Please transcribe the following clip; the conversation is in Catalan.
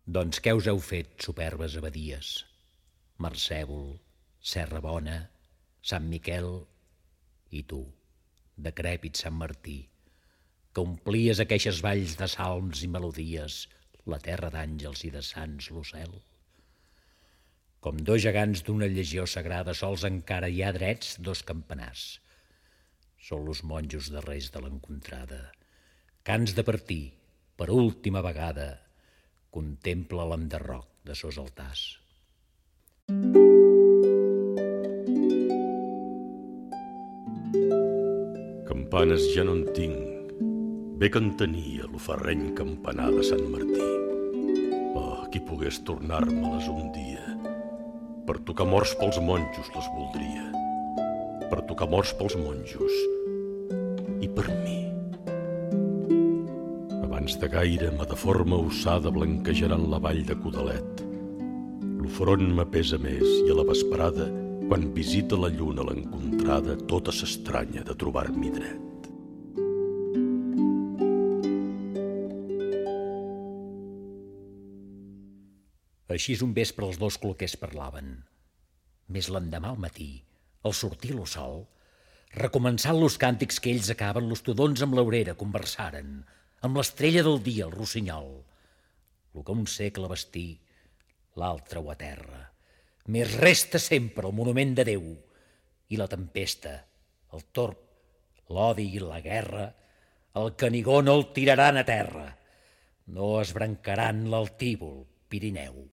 Doncs què us heu fet, superbes abadies? Marcèvol, Serra Bona, Sant Miquel i tu, decrèpit Sant Martí, que omplies aqueixes valls de salms i melodies, la terra d'àngels i de sants l'ocel. Com dos gegants d'una llegió sagrada, sols encara hi ha drets dos campanars. Són los monjos darrers de l'encontrada. Cants de partir, per última vegada, contempla l'enderroc de sos altars. Campanes ja no en tinc. Bé que en tenia l'oferreny campanar de Sant Martí. Oh, qui pogués tornar-me-les un dia. Per tocar morts pels monjos les voldria. Per tocar morts pels monjos. I per mi. Abans de gaire, ma de forma ossada blanquejaran la vall de Codalet. L'ofront m'apesa més i a la vesprada, quan visita la lluna l'encontrada, tota s'estranya de trobar-m'hi dret. Així un vespre els dos cloquers parlaven. Més l'endemà al matí, al sortir lo sol, recomençant los càntics que ells acaben, los tudons amb l'aurera conversaren, amb l'estrella del dia, el rossinyol. Lo que un segle bastí, l'altre ho aterra. Més resta sempre el monument de Déu i la tempesta, el torb, l'odi i la guerra, el Canigó no el tiraran a terra. No esbrancaran l'altívol Pirineu.